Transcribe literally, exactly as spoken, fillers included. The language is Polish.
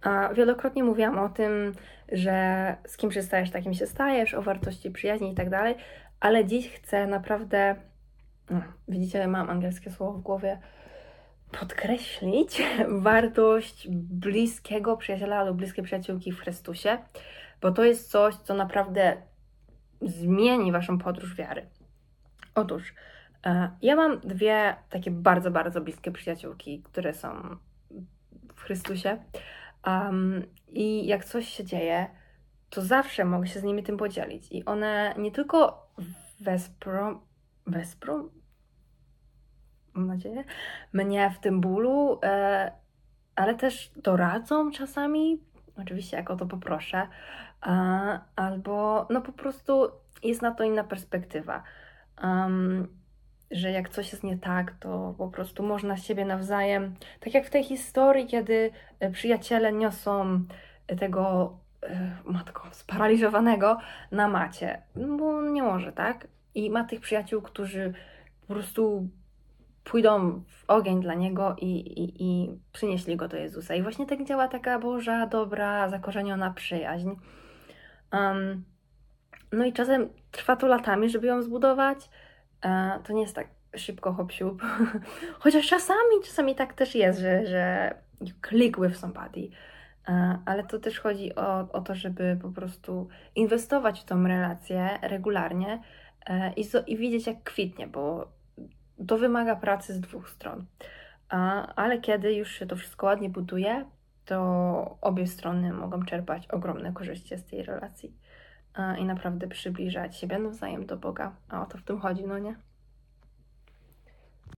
A wielokrotnie mówiłam o tym, że z kim się stajesz, takim się stajesz, o wartości przyjaźni i tak dalej, ale dziś chcę naprawdę, no, widzicie, mam angielskie słowo w głowie, podkreślić wartość bliskiego przyjaciela lub bliskiej przyjaciółki w Chrystusie, bo to jest coś, co naprawdę zmieni waszą podróż wiary. Otóż, ja mam dwie takie bardzo, bardzo bliskie przyjaciółki, które są w Chrystusie. Um, I jak coś się dzieje, to zawsze mogę się z nimi tym podzielić. I one nie tylko wesprą, wesprą, mam nadzieję, mnie w tym bólu, e, ale też doradzą czasami, oczywiście jak o to poproszę, a, albo no po prostu jest na to inna perspektywa. Um, że jak coś jest nie tak, to po prostu można siebie nawzajem, tak jak w tej historii, kiedy przyjaciele niosą tego, matko, sparaliżowanego na macie, bo nie może, tak? I ma tych przyjaciół, którzy po prostu pójdą w ogień dla niego i, i, i przynieśli go do Jezusa. I właśnie tak działa taka Boża, dobra, zakorzeniona przyjaźń. Um, no i czasem trwa to latami, żeby ją zbudować. E, to nie jest tak szybko hop siup. Chociaż czasami, czasami tak też jest, że, że you click with somebody. E, ale to też chodzi o, o to, żeby po prostu inwestować w tą relację regularnie e, i, zo- i widzieć, jak kwitnie, bo to wymaga pracy z dwóch stron. E, ale kiedy już się to wszystko ładnie buduje, to obie strony mogą czerpać ogromne korzyści z tej relacji i naprawdę przybliżać siebie nawzajem do Boga. A o to w tym chodzi, no nie?